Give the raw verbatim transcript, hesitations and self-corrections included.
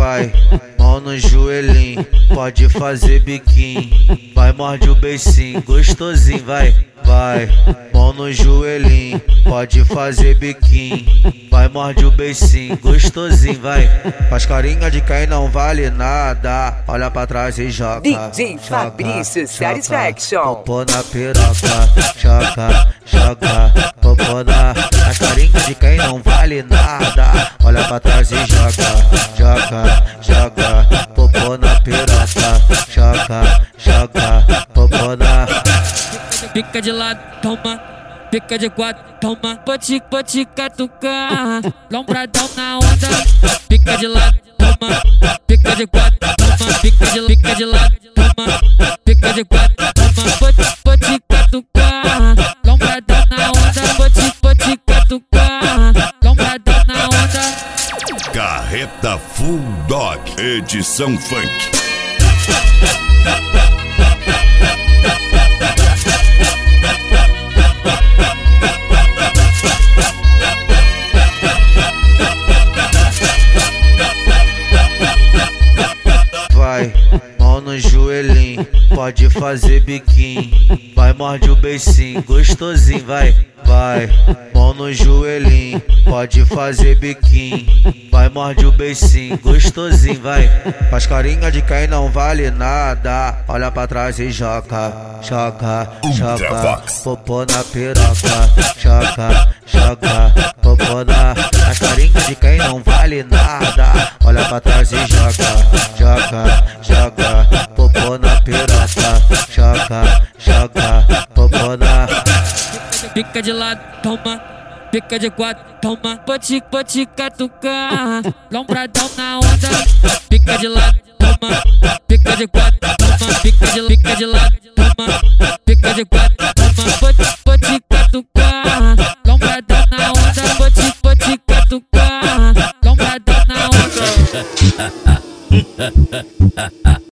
Vai, mão no joelhinho, pode fazer biquinho. Vai, morde o beicinho, gostosinho, vai. Vai, mão no joelhinho, pode fazer biquinho. Vai, morde o beicinho, gostosinho, vai. Faz carinha de quem não vale nada. Olha pra trás e joga. D J Fabrício Satisfaction. Popô na piroca, joga, joga. Popô na. Faz carinha de quem não vale nada. Olha pra trás e joga, joga, joga. Popô na piroca, joga, joga. Popô na. Fica de lado, toma. Fica de quatro, toma. Pode, pode catucar. Lombradão na onda. Fica de lado, toma. Fica de quatro, toma. Fica de, fica de lado, toma. Fica de quatro, toma. Pode, pode catucar. Lombradão na onda. Pode, pode catucar. Lombradão na onda. Carreta Full Dog, edição funk. Vai, mão no joelhinho, pode fazer biquinho. Vai, morde o beicinho, gostosinho, vai. Vai, mão no joelhinho, pode fazer biquinho. Vai, morde o beicinho, gostosinho, vai. Faz carinha de quem não vale nada. Olha pra trás e joga, joga, joga. Popô na piroca, joga, joga. Popô na. Faz carinha de quem não vale nada. Olha pra trás e joga, joga, joga. Popô na piroca, joga, joga. Popô na. Fica de lado, toma. Fica de quatro, toma. Pode, pode catucar. Lombradão na onda. Fica de lado, toma. Fica de quatro, toma. Fica de, fica de lado, toma. Fica de quatro, toma. Pode, pode catucar. Lombradão na onda. Pode, pode catucar. Lombradão na onda.